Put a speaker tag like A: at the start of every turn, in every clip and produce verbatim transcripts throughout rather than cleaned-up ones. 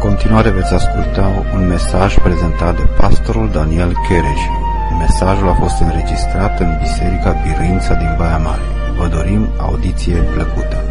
A: continuare veți asculta un mesaj prezentat de pastorul Daniel Chereș. Mesajul a fost înregistrat în Biserica Biruința din Baia Mare. Vă dorim audiție plăcută.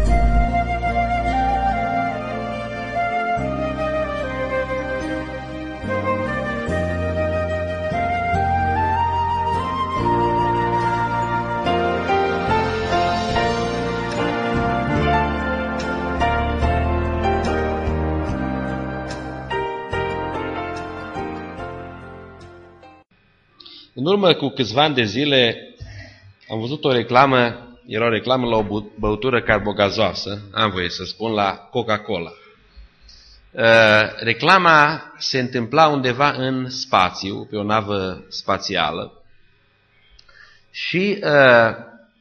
B: În urmă cu câțiva ani de zile am văzut o reclamă, era o reclamă la o băutură carbogazoasă, am voie să spun, la Coca-Cola. Uh, reclama se întâmpla undeva în spațiu, pe o navă spațială și uh,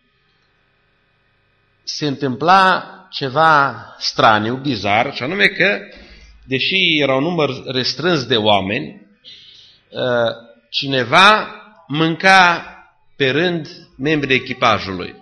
B: se întâmpla ceva straniu, bizar, și anume că, deși era un număr restrâns de oameni, uh, cineva mânca pe rând membrii echipajului.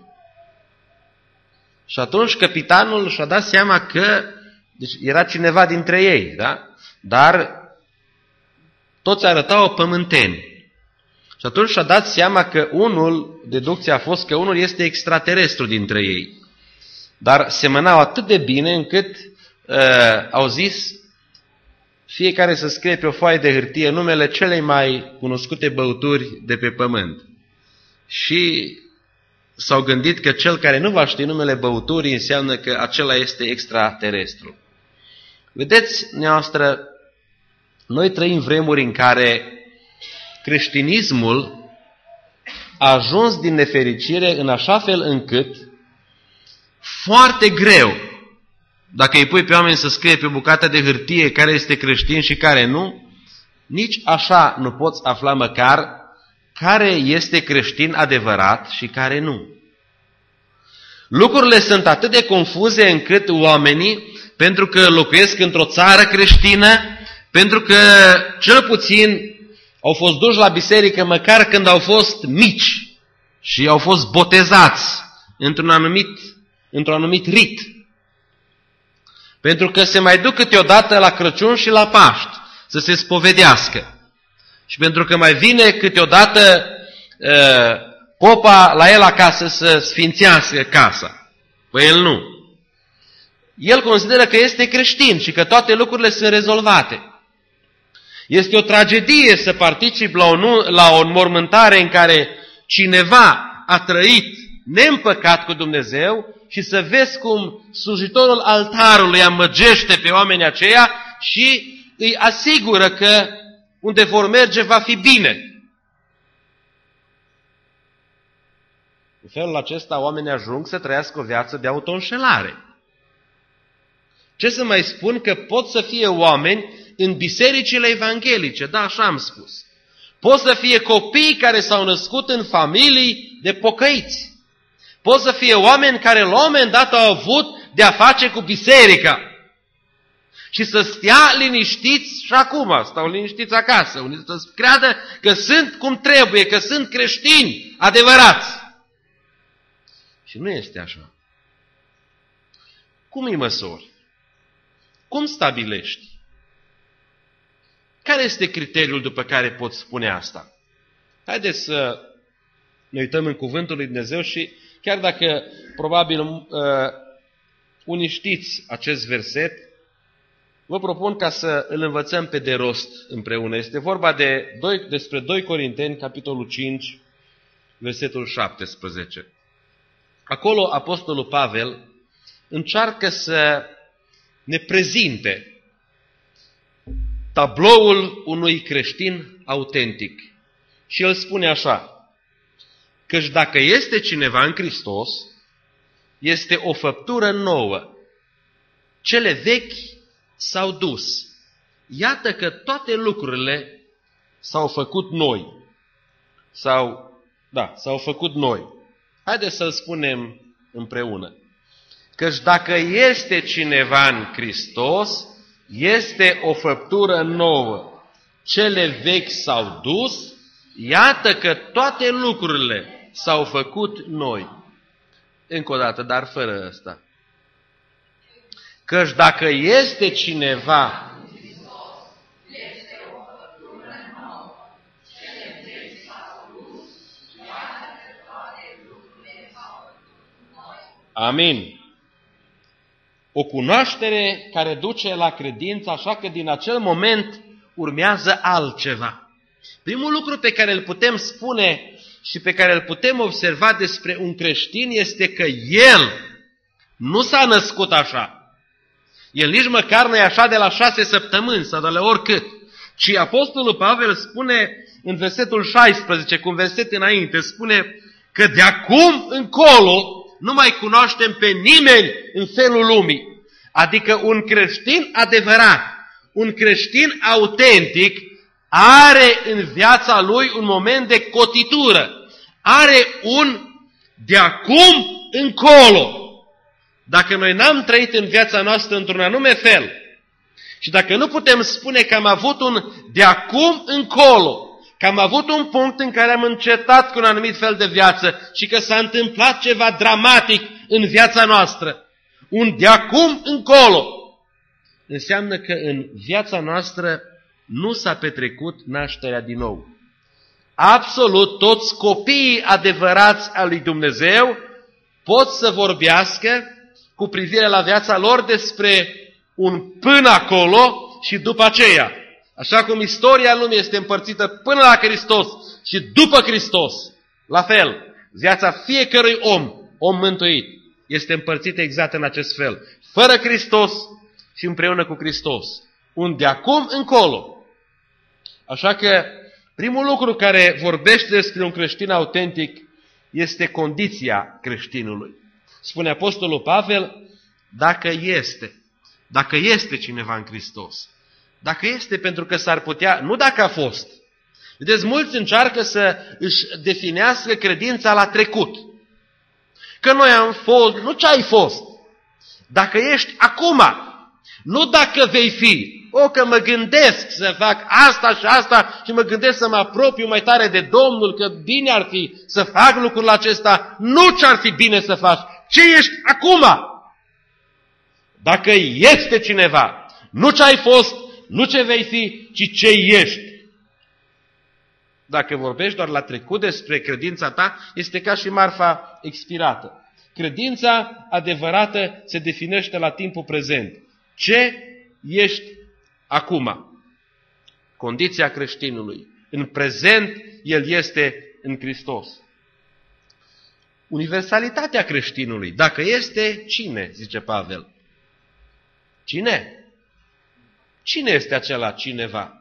B: Și atunci capitanul și-a dat seama că deci era cineva dintre ei, da? Dar toți arătau pământeni. Și atunci și-a dat seama că unul, deducția a fost că unul este extraterestru dintre ei. Dar semănau atât de bine încât uh, au zis fiecare să scrie pe o foaie de hârtie numele celei mai cunoscute băuturi de pe pământ. Și s-au gândit că cel care nu va ști numele băuturii înseamnă că acela este extraterestru. Vedeți, noastră, noi trăim vremuri în care creștinismul a ajuns din nefericire în așa fel încât foarte greu, dacă îi pui pe oameni să scrie pe bucata de hârtie care este creștin și care nu, nici așa nu poți afla măcar care este creștin adevărat și care nu. Lucrurile sunt atât de confuze încât oamenii, pentru că locuiesc într-o țară creștină, pentru că cel puțin au fost duși la biserică măcar când au fost mici și au fost botezați într-un anumit, într-un anumit rit. Pentru că se mai duc câteodată la Crăciun și la Paști să se spovedească. Și pentru că mai vine câteodată uh, popa la el acasă să sfințească casa. Păi el nu. El consideră că este creștin și că toate lucrurile sunt rezolvate. Este o tragedie să participi la o, la o înmormântare în care cineva a trăit neîmpăcat cu Dumnezeu și să vezi cum slujitorul altarului amăgește pe oamenii aceia și îi asigură că unde vor merge va fi bine. În felul acesta oamenii ajung să trăiască o viață de autoînșelare. Ce să mai spun că pot să fie oameni în bisericile evanghelice, da, așa am spus. Pot să fie copii care s-au născut în familii de pocăiți. Pot să fie oameni care la un moment dat au avut de-a face cu biserica. Și să stea liniștiți și acum, stau liniștiți acasă, unii să creadă că sunt cum trebuie, că sunt creștini adevărați. Și nu este așa. Cum îi măsori? Cum stabilești? Care este criteriul după care poți spune asta? Haideți să ne uităm în Cuvântul lui Dumnezeu și chiar dacă probabil uh, unii știți acest verset, vă propun ca să îl învățăm pe de rost împreună. Este vorba de doi, despre doi Corinteni, capitolul cinci, versetul șaptesprezece. Acolo Apostolul Pavel încearcă să ne prezinte tabloul unui creștin autentic. Și el spune așa: căci dacă este cineva în Hristos, este o făptură nouă. Cele vechi s-au dus. Iată că toate lucrurile s-au făcut noi. Sau, da, s-au făcut noi. Haideți să-l spunem împreună. Căci dacă este cineva în Hristos, este o făptură nouă. Cele vechi s-au dus, iată că toate lucrurile s-au făcut noi. Încă o dată, dar fără ăsta. Căci dacă este cineva Amin. O cunoaștere care duce la credință, așa că din acel moment urmează altceva. Primul lucru pe care îl putem spune și pe care îl putem observa despre un creștin este că el nu s-a născut așa. El nici măcar nu e așa de la șase săptămâni sau de la oricât. Ci Apostolul Pavel spune în versetul șaisprezece, cu un verset înainte, spune că de acum încolo nu mai cunoaștem pe nimeni în felul lumii. Adică un creștin adevărat, un creștin autentic, are în viața lui un moment de cotitură. Are un de acum încolo. Dacă noi n-am trăit în viața noastră într-un anume fel și dacă nu putem spune că am avut un de acum încolo, că am avut un punct în care am încetat cu un anumit fel de viață și că s-a întâmplat ceva dramatic în viața noastră, un de acum încolo, înseamnă că în viața noastră nu s-a petrecut nașterea din nou. Absolut toți copiii adevărați al lui Dumnezeu pot să vorbească cu privire la viața lor despre un până acolo și după aceea. Așa cum istoria lumii este împărțită până la Hristos și după Hristos, la fel, viața fiecărui om, om mântuit, este împărțită exact în acest fel. Fără Hristos și împreună cu Hristos. Un de acum încolo. Așa că primul lucru care vorbește despre un creștin autentic este condiția creștinului. Spune Apostolul Pavel, dacă este, dacă este cineva în Hristos, dacă este, pentru că s-ar putea, nu dacă a fost. Vedeți, mulți încearcă să își definească credința la trecut. Că noi am fost, nu ce ai fost, dacă ești acum, nu dacă vei fi. O, că mă gândesc să fac asta și asta și mă gândesc să mă apropiu mai tare de Domnul, că bine ar fi să fac lucrul acesta, nu ce ar fi bine să faci, ce ești acum. Dacă este cineva, nu ce ai fost, nu ce vei fi, ci ce ești. Dacă vorbești doar la trecut despre credința ta, este ca și marfa expirată. Credința adevărată se definește la timpul prezent. Ce ești acum? Condiția creștinului. În prezent, el este în Hristos. Universalitatea creștinului. Dacă este, cine, zice Pavel? Cine? Cine este acela cineva?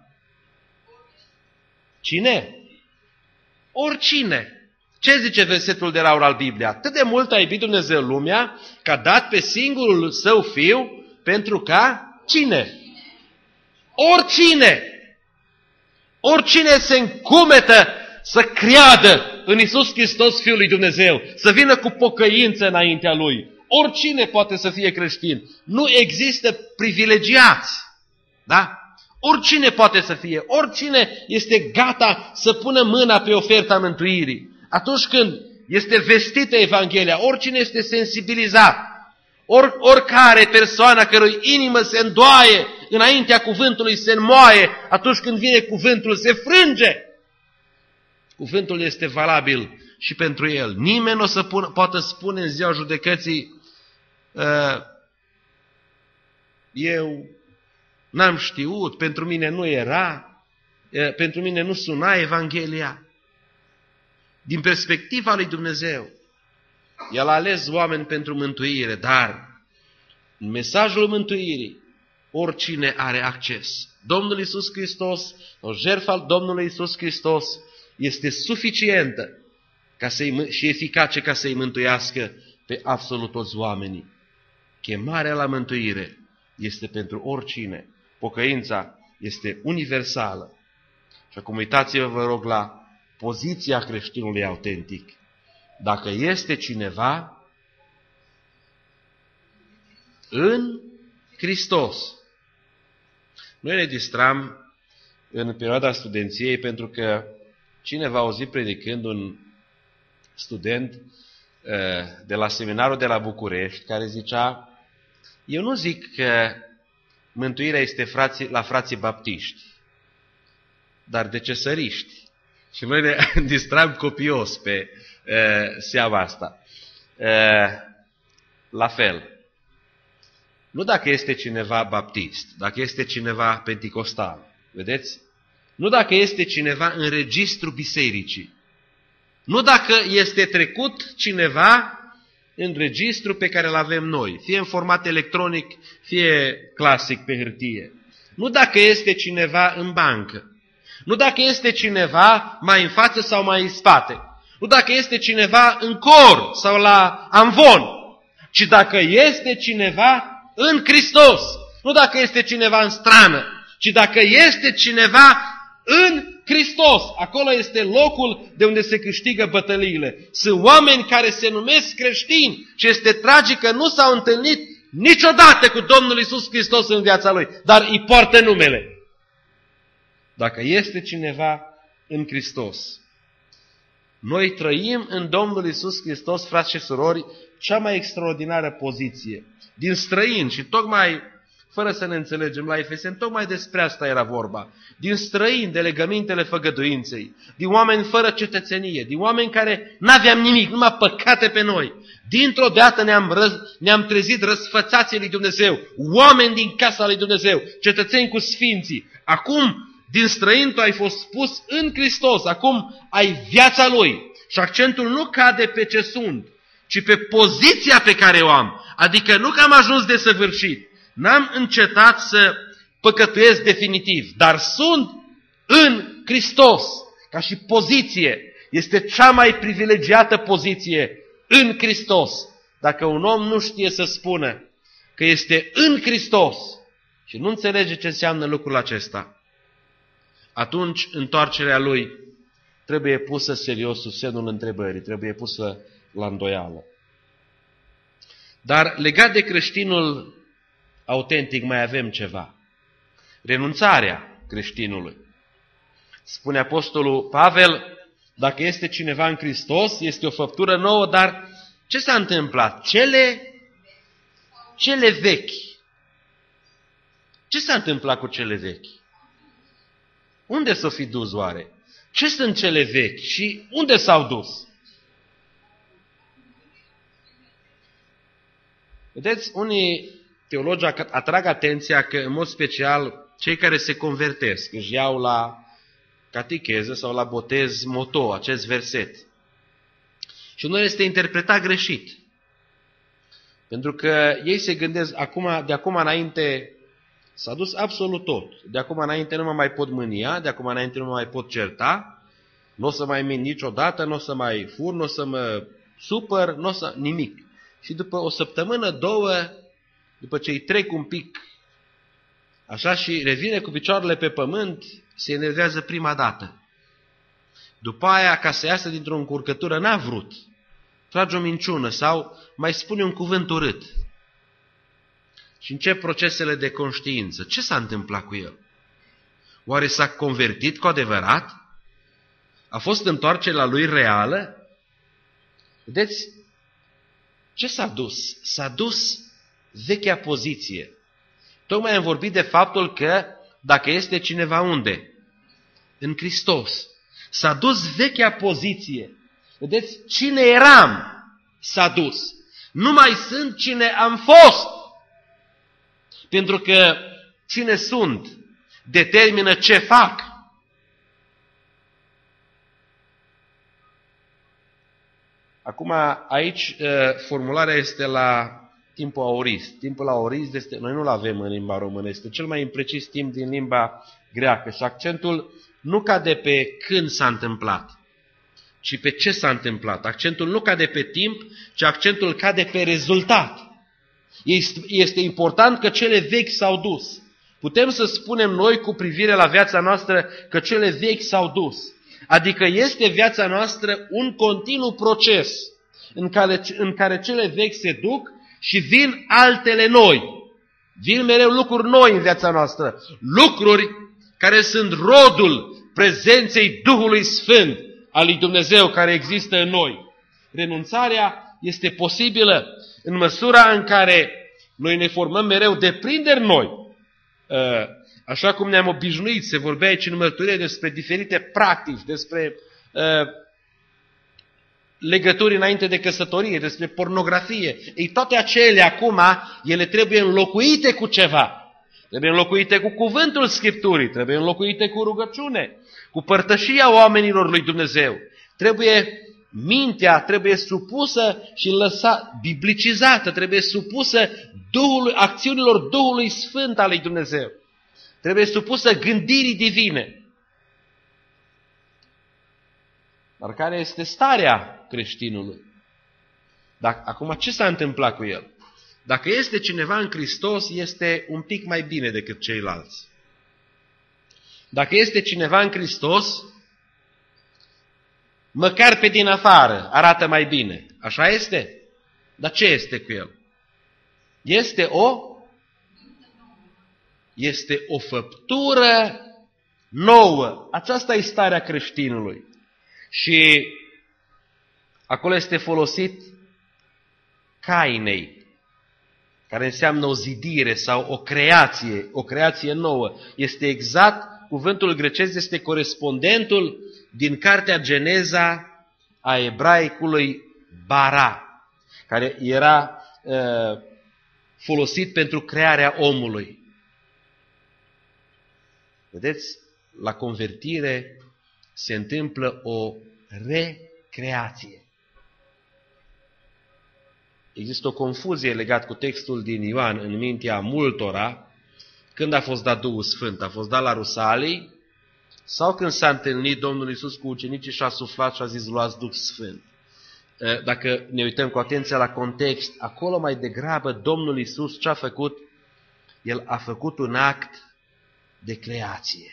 B: Cine? Oricine. Ce zice versetul de aur al Bibliei? Atât de mult a iubit Dumnezeu lumea, că a dat pe singurul său fiu, pentru ca cine? Oricine. Oricine se încumetă să creadă în Iisus Hristos, Fiul lui Dumnezeu, să vină cu pocăință înaintea Lui. Oricine poate să fie creștin. Nu există privilegiați. Da? Oricine poate să fie. Oricine este gata să pună mâna pe oferta mântuirii. Atunci când este vestită Evanghelia, oricine este sensibilizat, or, oricare persoană cărui inimă se îndoaie înaintea cuvântului, se înmoaie, atunci când vine cuvântul, se frânge. Cuvântul este valabil și pentru el. Nimeni nu o să pun, poată spune în ziua judecății, uh, eu n-am știut, pentru mine nu era, uh, pentru mine nu suna Evanghelia. Din perspectiva lui Dumnezeu, El a ales oameni pentru mântuire, dar în mesajul mântuirii, oricine are acces. Domnul Iisus Hristos, o jertfă al Domnului Iisus Hristos este suficientă ca să-i, și eficace ca să-i mântuiască pe absolut toți oamenii. Chemarea la mântuire este pentru oricine. Pocăința este universală. Și acum uitați-vă, vă rog, la poziția creștinului autentic. Dacă este cineva în Hristos. Noi ne distram în perioada studenției pentru că cineva a auzit predicând un student de la seminarul de la București care zicea, eu nu zic că mântuirea este frații, la frații baptiști, dar de cesăriști. Și noi ne distram copios pe uh, seama asta. Uh, la fel. Nu dacă este cineva baptist, dacă este cineva penticostal, vedeți? Nu dacă este cineva în registru bisericii. Nu dacă este trecut cineva în registru pe care îl avem noi, fie în format electronic, fie clasic pe hârtie. Nu dacă este cineva în bancă. Nu dacă este cineva mai în față sau mai în spate. Nu dacă este cineva în cor sau la amvon. Ci dacă este cineva în Hristos. Nu dacă este cineva în strană, ci dacă este cineva în Hristos. Acolo este locul de unde se câștigă bătăliile. Sunt oameni care se numesc creștini și este tragic că nu s-au întâlnit niciodată cu Domnul Iisus Hristos în viața lui, dar îi poartă numele. Dacă este cineva în Hristos. Noi trăim în Domnul Iisus Hristos, frați și surori, cea mai extraordinară poziție. Din străini, și tocmai, fără să ne înțelegem, la Efeseni, tocmai despre asta era vorba. Din străini, de legămintele făgăduinței, din oameni fără cetățenie, din oameni care n-aveam nimic, numai păcate pe noi. Dintr-o dată ne-am, răz, ne-am trezit răsfățații lui Dumnezeu, oameni din casa lui Dumnezeu, cetățeni cu sfinții. Acum, din străin tu ai fost pus în Hristos, acum ai viața Lui. Și accentul nu cade pe ce sunt, ci pe poziția pe care o am. Adică nu că am ajuns desăvârșit, n-am încetat să păcătuiesc definitiv, dar sunt în Hristos, ca și poziție. Este cea mai privilegiată poziție în Hristos. Dacă un om nu știe să spună că este în Hristos și nu înțelege ce înseamnă lucrul acesta, atunci întoarcerea lui trebuie pusă serios sub semnul întrebării, trebuie pusă la îndoială. Dar legat de creștinul autentic mai avem ceva. Renunțarea creștinului. Spune apostolul Pavel, dacă este cineva în Hristos, este o făptură nouă, dar ce s-a întâmplat? Cele, cele vechi. Ce s-a întâmplat cu cele vechi? Unde s-o fi dus oare? Ce sunt cele vechi și unde s-au dus? Vedeți, unii teologi atrag atenția că, în mod special, cei care se convertesc, își iau la catecheză sau la botez moto, acest verset. Și unul este interpretat greșit. Pentru că ei se gândesc, acum, de acum înainte s-a dus absolut tot. De acum înainte nu mă mai pot mânia, de acum înainte nu mă mai pot certa, nu o să mai mint niciodată, nu o să mai fur, nu o să mă supăr, nu o să... nimic. Și după o săptămână, două, după ce îi trec un pic, așa și revine cu picioarele pe pământ, se enervează prima dată. După aia, ca să iasă dintr-o încurcătură, n-a vrut. Trage o minciună sau mai spune un cuvânt urât. Și încep procesele de conștiință. Ce s-a întâmplat cu el? Oare s-a convertit cu adevărat? A fost întoarcerea lui reală? Vedeți? Ce s-a dus? S-a dus vechea poziție. Tocmai am vorbit de faptul că dacă este cineva unde? În Hristos. S-a dus vechea poziție. Vedeți? Cine eram s-a dus. Nu mai sunt cine am fost. Pentru că cine sunt determină ce fac. Acum, aici, formularea este la timpul aorist. Timpul aorist, este, noi nu-l avem în limba română, este cel mai imprecis timp din limba greacă. Și accentul nu cade pe când s-a întâmplat, ci pe ce s-a întâmplat. Accentul nu cade pe timp, ci accentul cade pe rezultat. Este important că cele vechi s-au dus. Putem să spunem noi cu privire la viața noastră că cele vechi s-au dus. Adică este viața noastră un continuu proces în care, în care cele vechi se duc și vin altele noi. Vin mereu lucruri noi în viața noastră. Lucruri care sunt rodul prezenței Duhului Sfânt al lui Dumnezeu care există în noi. Renunțarea este posibilă în măsura în care noi ne formăm mereu deprinderi noi. Așa cum ne-am obișnuit, se vorbea aici în mărturie despre diferite practici, despre uh, legături înainte de căsătorie, despre pornografie. Ei, toate acelea acum, ele trebuie înlocuite cu ceva. Trebuie înlocuite cu cuvântul Scripturii, trebuie înlocuite cu rugăciune, cu părtășia oamenilor lui Dumnezeu. Trebuie mintea, trebuie supusă și lăsa, biblicizată, trebuie supusă Duhului, acțiunilor Duhului Sfânt al lui Dumnezeu. Trebuie supusă gândirii divine. Dar care este starea creștinului? Dacă, acum, ce s-a întâmplat cu el? Dacă este cineva în Hristos, este un pic mai bine decât ceilalți. Dacă este cineva în Hristos, măcar pe din afară arată mai bine. Așa este? Dar ce este cu el? Este o, este o făptură nouă. Aceasta e starea creștinului. Și acolo este folosit kainei, care înseamnă o zidire sau o creație, o creație nouă. Este exact, cuvântul grecesc este corespondentul din cartea Geneza a ebraicului bara, care era uh, folosit pentru crearea omului. Vedeți, la convertire se întâmplă o recreație. Există o confuzie legată cu textul din Ioan în mintea multora. Când a fost dat Duhul Sfânt? A fost dat la Rusalii? Sau când s-a întâlnit Domnul Iisus cu ucenicii și a suflat și a zis, luați Duh Sfânt? Dacă ne uităm cu atenție la context, acolo mai degrabă Domnul Iisus ce a făcut? El a făcut un act de creație.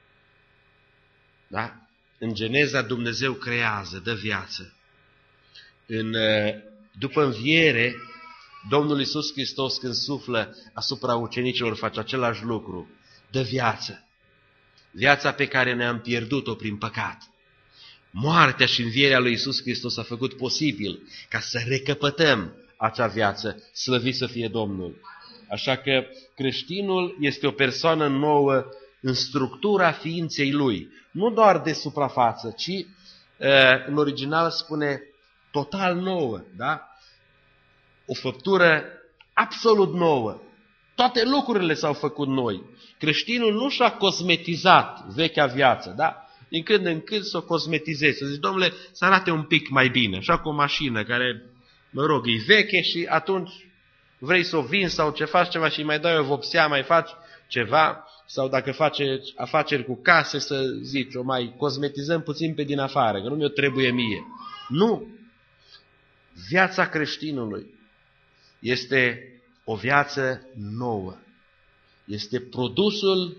B: Da? În Geneza Dumnezeu creează, dă viață. În, după înviere, Domnul Iisus Hristos când suflă asupra ucenicilor face același lucru, dă viață. Viața pe care ne-am pierdut-o prin păcat. Moartea și învierea lui Iisus Hristos a făcut posibil ca să recăpătăm acea viață, slăvit să fie Domnul. Așa că creștinul este o persoană nouă în structura ființei lui. Nu doar de suprafață, ci în original spune total nouă. Da? O făptură absolut nouă. Toate lucrurile s-au făcut noi. Creștinul nu și-a cosmetizat vechea viață. Da? Din când în când să o cosmetizezi. Să zici, domnule, să arate un pic mai bine. Așa cu o mașină care, mă rog, e veche și atunci vrei să o vinzi sau ce faci ceva și mai dai o vopsea, mai faci ceva. Sau dacă faci afaceri cu case, să zici, o mai cosmetizăm puțin pe din afară, că nu mi-o trebuie mie. Nu! Viața creștinului este o viață nouă. Este produsul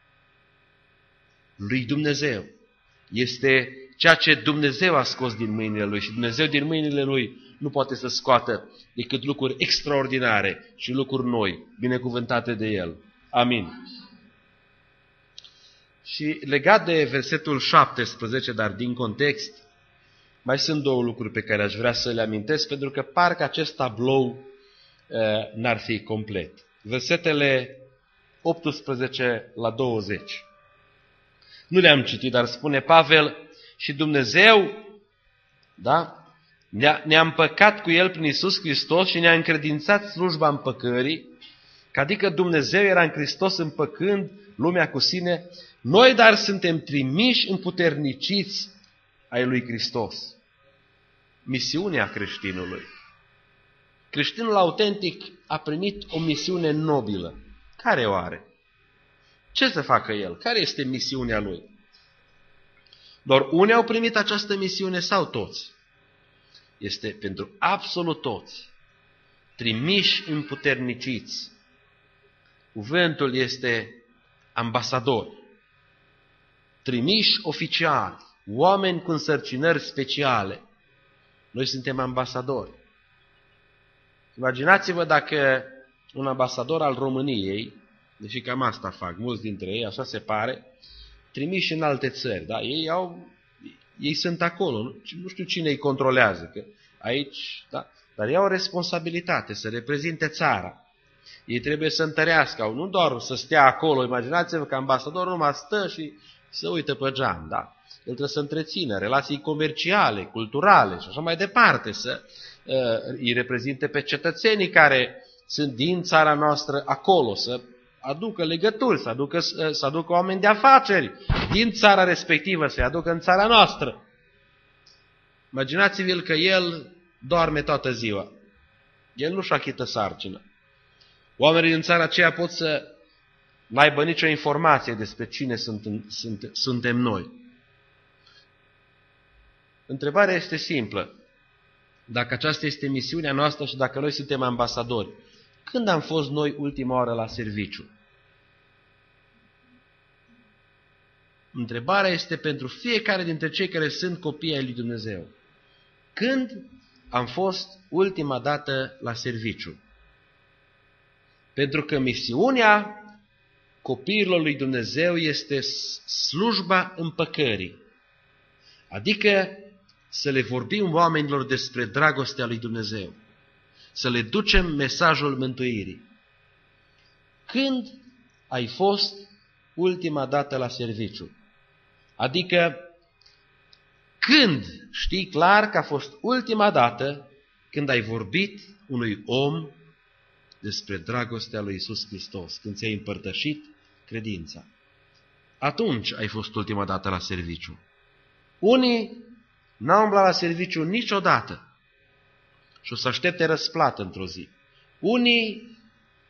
B: lui Dumnezeu. Este ceea ce Dumnezeu a scos din mâinile lui și Dumnezeu din mâinile lui nu poate să scoată decât lucruri extraordinare și lucruri noi, binecuvântate de El. Amin. Și legat de versetul șaptesprezece, dar din context, mai sunt două lucruri pe care aș vrea să le amintesc, pentru că parcă acest tablou uh, n-ar fi complet. Versetele optsprezece la douăzeci. Nu le-am citit, dar spune Pavel, și Dumnezeu, da, ne-a, ne-a împăcat cu El prin Iisus Hristos și ne-a încredințat slujba împăcării, că adică Dumnezeu era în Hristos împăcând lumea cu sine, noi dar suntem trimiși împuterniciți ai lui Hristos. Misiunea creștinului. Creștinul autentic a primit o misiune nobilă. Care o are? Ce să facă el? Care este misiunea lui? Doar unii au primit această misiune sau toți? Este pentru absolut toți. Trimiși împuterniciți. Cuvântul este ambasador. Trimiși oficiali. Oameni cu însărcinări speciale. Noi suntem ambasadori. Imaginați-vă dacă un ambasador al României, deși cam asta fac, mulți dintre ei, așa se pare, trimiși în alte țări. Da? Ei, au, ei sunt acolo, nu, nu știu cine îi controlează, că aici, da? Dar ei au o responsabilitate să reprezinte țara. Ei trebuie să întărească, nu doar să stea acolo. Imaginați-vă că ambasadorul numai stă și Se uită pe geam, da? El trebuie să întrețină relații comerciale, culturale și așa mai departe, să uh, îi reprezinte pe cetățenii care sunt din țara noastră acolo, să aducă legături, să aducă, să aducă oameni de afaceri din țara respectivă, să-i aducă în țara noastră. Imaginați-vi-l că el doarme toată ziua. El nu-și achită sarcină. Oamenii din țara aceea pot să n-aibă nicio informație despre cine sunt, sunt, suntem noi. Întrebarea este simplă. Dacă aceasta este misiunea noastră și dacă noi suntem ambasadori, când am fost noi ultima oară la serviciu? Întrebarea este pentru fiecare dintre cei care sunt copii ai lui Dumnezeu. Când am fost ultima dată la serviciu? Pentru că misiunea copiilor lui Dumnezeu este slujba împăcării. Adică să le vorbim oamenilor despre dragostea lui Dumnezeu. Să le ducem mesajul mântuirii. Când ai fost ultima dată la serviciu? Adică când știi clar că a fost ultima dată când ai vorbit unui om despre dragostea lui Iisus Hristos, când ți-ai împărtășit credința. Atunci ai fost ultima dată la serviciu. Unii n-au umblat la serviciu niciodată și o să aștepte răsplată într-o zi. Unii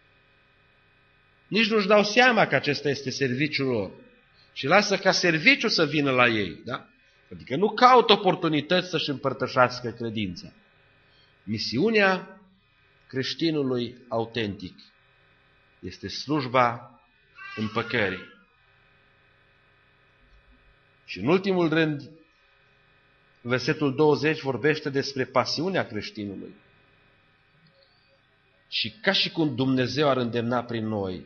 B: nici nu-și dau seama că acesta este serviciul lor și lasă ca serviciu să vină la ei. Da? Adică nu caută oportunități să-și împărtășească credința. Misiunea creștinului autentic este slujba împăcării. Și în ultimul rând, versetul douăzeci vorbește despre pasiunea creștinului. Și ca și cum Dumnezeu ar îndemna prin noi,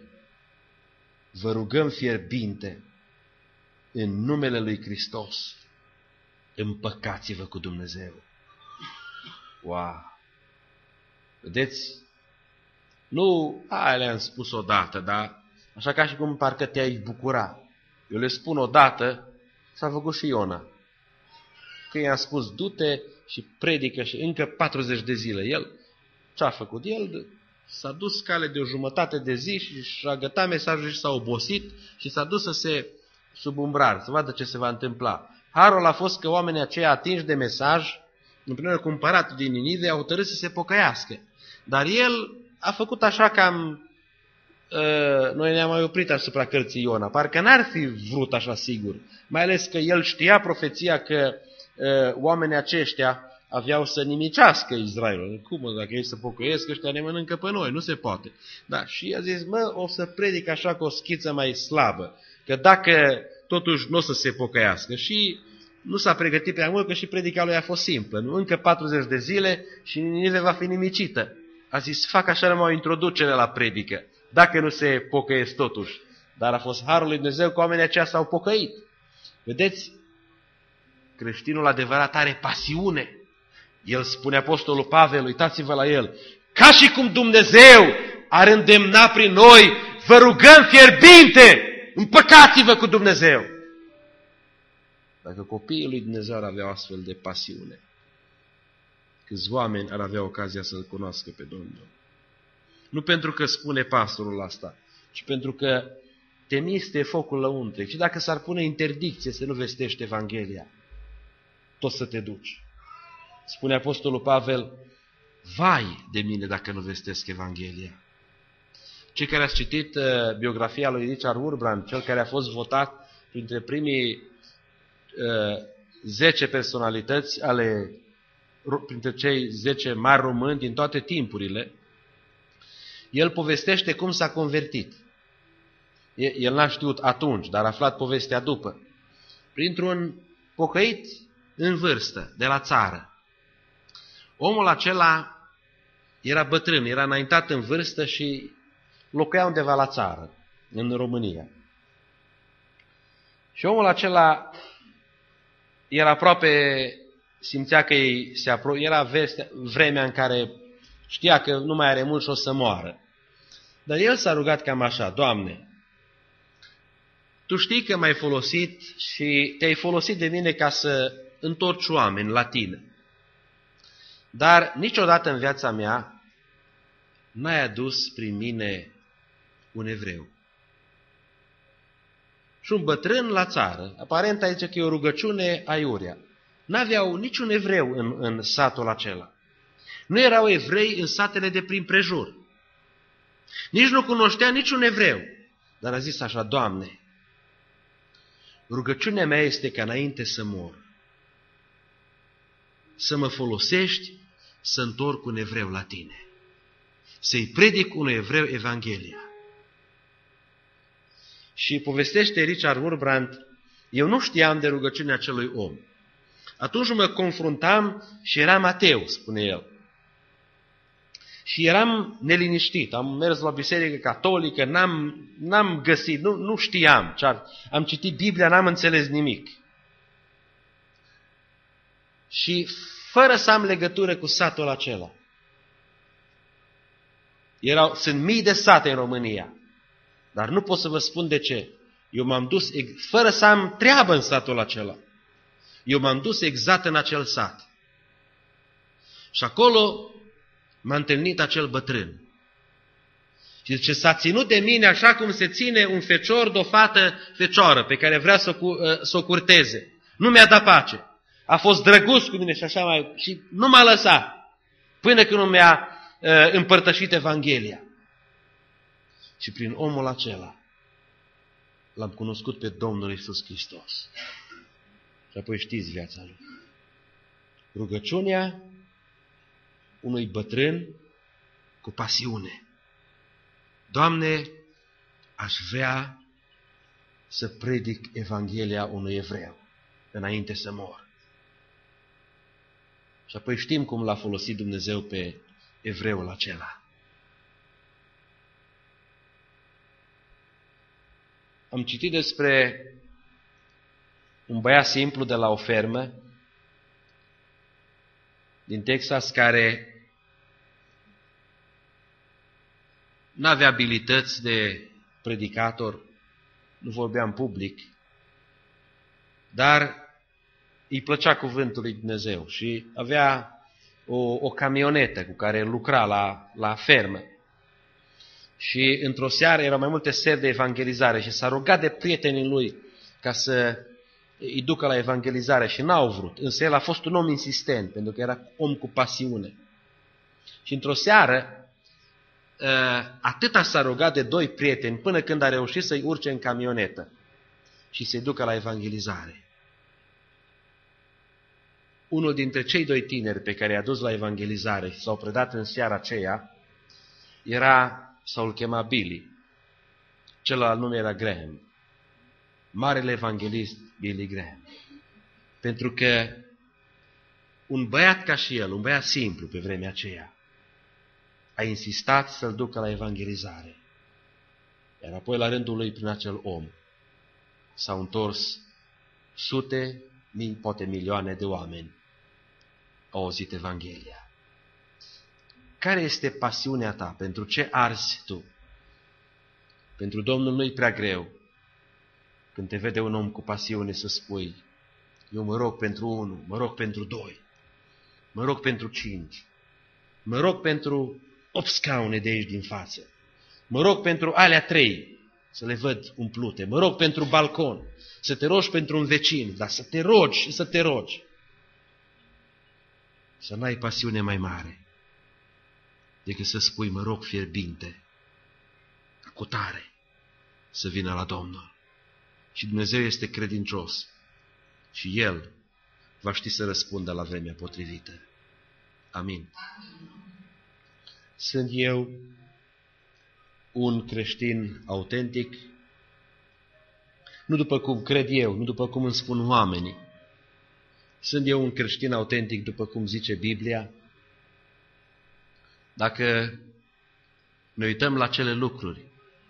B: vă rugăm fierbinte în numele lui Hristos, împăcați-vă cu Dumnezeu. Wow! Vedeți? Nu, aia le-am spus odată, dar așa ca și cum parcă te-ai bucura. Eu le spun odată, s-a făcut și Iona. Că i-am spus, du-te și predică și încă patruzeci de zile. El, ce-a făcut? El s-a dus cale de o jumătate de zi și și-a gătat mesajul și s-a obosit și s-a dus să se sub umbrar, să vadă ce se va întâmpla. Harul a fost că oamenii aceia atinși de mesaj, împreună cu împăratul din Ninive, au hotărât să se pocăiască. Dar el a făcut așa cam... Uh, noi ne-am mai oprit asupra cărții Iona. Parcă n-ar fi vrut așa sigur. Mai ales că el știa profeția că uh, oamenii aceștia aveau să nimicească Israelul. Cum, dacă ei să pocăiesc, ăștia ne mănâncă pe noi. Nu se poate. Da, și i-a zis, mă, o să predic așa cu o schiță mai slabă. Că dacă totuși nu o să se pocăiască. Și nu s-a pregătit prea mult, că și predica lui a fost simplă. Nu? Încă patruzeci de zile și Ninive va fi nimicită. A zis, fac așa numai o introducere la predică, dacă nu se pocăiesc totuși. Dar a fost harul lui Dumnezeu că oamenii aceia s-au pocăit. Vedeți? Creștinul adevărat are pasiune. El spune apostolul Pavel, uitați-vă la el, ca și cum Dumnezeu ar îndemna prin noi, vă rugăm fierbinte, împăcați-vă cu Dumnezeu. Dacă copiii lui Dumnezeu ar avea astfel de pasiune, câți oameni ar avea ocazia să-L cunoască pe Domnul. Nu pentru că spune pastorul asta, ci pentru că temis e focul lăuntric. Și dacă s-ar pune interdicție să nu vestești Evanghelia, tot să te duci. Spune apostolul Pavel, vai de mine dacă nu vestesc Evanghelia. Cei care ați citit uh, biografia lui Richard Wurmbrand, cel care a fost votat printre primii uh, zece personalități ale, printre cei zece mari români din toate timpurile, el povestește cum s-a convertit. El n-a știut atunci, dar a aflat povestea după. Printr-un pocăit în vârstă, de la țară. Omul acela era bătrân, era înaintat în vârstă și locuia undeva la țară, în România. Și omul acela era aproape, simțea că ei se apropie, era vestea, vremea în care știa că nu mai are mult și o să moară. Dar el s-a rugat cam așa, Doamne, tu știi că m-ai folosit și te-ai folosit de mine ca să întorci oameni la tine. Dar niciodată în viața mea n-ai adus prin mine un evreu. Și un bătrân la țară, aparent aici că e o rugăciune aiurea. N-aveau niciun evreu în, în satul acela. Nu erau evrei în satele de prin prejur. Nici nu cunoștea niciun evreu. Dar a zis așa: Doamne, rugăciunea mea este ca înainte să mor, să mă folosești să întorc un evreu la tine, să-i predic unui evreu Evanghelia. Și povestește Richard Wurbrand: eu nu știam de rugăciunea acelui om. Atunci mă confruntam și eram ateu, spune el. Și eram neliniștit. Am mers la biserică catolică, n-am, n-am găsit, nu, nu știam. Am citit Biblia, n-am înțeles nimic. Și fără să am legătură cu satul acela. Erau, sunt mii de sate în România. Dar nu pot să vă spun de ce. Eu m-am dus, fără să am treabă în satul acela. Eu m-am dus exact în acel sat. Și acolo m-a întâlnit acel bătrân. Și zice: s-a ținut de mine așa cum se ține un fecior de o fată fecioară pe care vrea să, să o curteze. Nu mi-a dat pace. A fost drăguț cu mine și așa mai... Și nu m-a lăsat până când nu mi-a uh, împărtășit Evanghelia. Și prin omul acela l-am cunoscut pe Domnul Iisus Hristos. Și apoi știți viața lui. Rugăciunea unui bătrân cu pasiune. Doamne, aș vrea să predic Evanghelia unui evreu înainte să mor. Și apoi știm cum l-a folosit Dumnezeu pe evreul acela. Am citit despre un băiat simplu de la o fermă din Texas care n-avea abilități de predicator, nu vorbea în public, dar îi plăcea cuvântul lui Dumnezeu și avea o, o camionetă cu care lucra la, la fermă. Și într-o seară erau mai multe seri de evangelizare și s-a rugat de prietenii lui ca să îi ducă la evangelizare și n-au vrut. Însă el a fost un om insistent, pentru că era om cu pasiune. Și într-o seară, atâta s-a rugat de doi prieteni până când a reușit să-i urce în camionetă și să-i ducă la evangelizare. Unul dintre cei doi tineri pe care i-a dus la evangelizare și s-au predat în seara aceea era, sau îl chema Billy, celălalt nume era Graham, marele evanghelist Billy Graham. Pentru că un băiat ca și el, un băiat simplu pe vremea aceea, a insistat să-l ducă la evangelizare. Iar apoi, la rândul lui, prin acel om, s-au întors sute, mii, poate milioane de oameni. Au auzit Evanghelia. Care este pasiunea ta? Pentru ce arzi tu? Pentru Domnul nu-i prea greu. Când te vede un om cu pasiune să spui: eu mă rog pentru unul, mă rog pentru doi, mă rog pentru cinci, mă rog pentru opt scaune de aici din față, mă rog pentru alea trei, să le văd umplute, mă rog pentru balcon, să te rogi pentru un vecin, dar să te rogi și să te rogi. Să n-ai pasiune mai mare decât să spui: mă rog fierbinte, cu tare, să vină la Domnul. Și Dumnezeu este credincios și El va ști să răspundă la vremea potrivită. Amin. Sunt eu un creștin autentic, nu după cum cred eu, nu după cum îmi spun oamenii. Sunt eu un creștin autentic după cum zice Biblia. Dacă ne uităm la cele lucruri,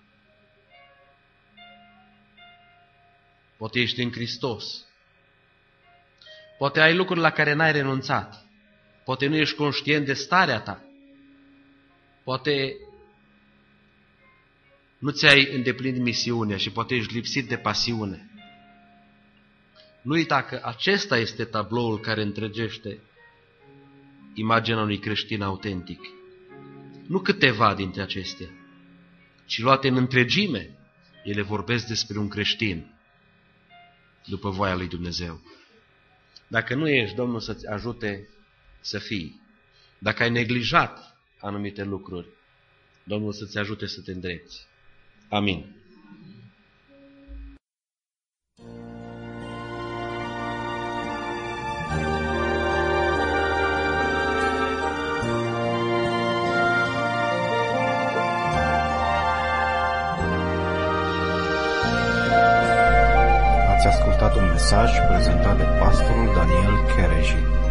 B: poate ești în Hristos, poate ai lucruri la care n-ai renunțat, poate nu ești conștient de starea ta, poate nu ți-ai îndeplinit misiunea și poate ești lipsit de pasiune. Nu uita că acesta este tabloul care întregește imaginea unui creștin autentic. Nu câteva dintre acestea, ci luate în întregime, ele vorbesc despre un creștin după voia lui Dumnezeu. Dacă nu ești, Domnul să-ți ajute să fii. Dacă ai neglijat anumite lucruri, Domnul să-ți ajute să te îndrepți. Amin.
A: Ați ascultat un mesaj prezentat de pastorul Daniel Chereji.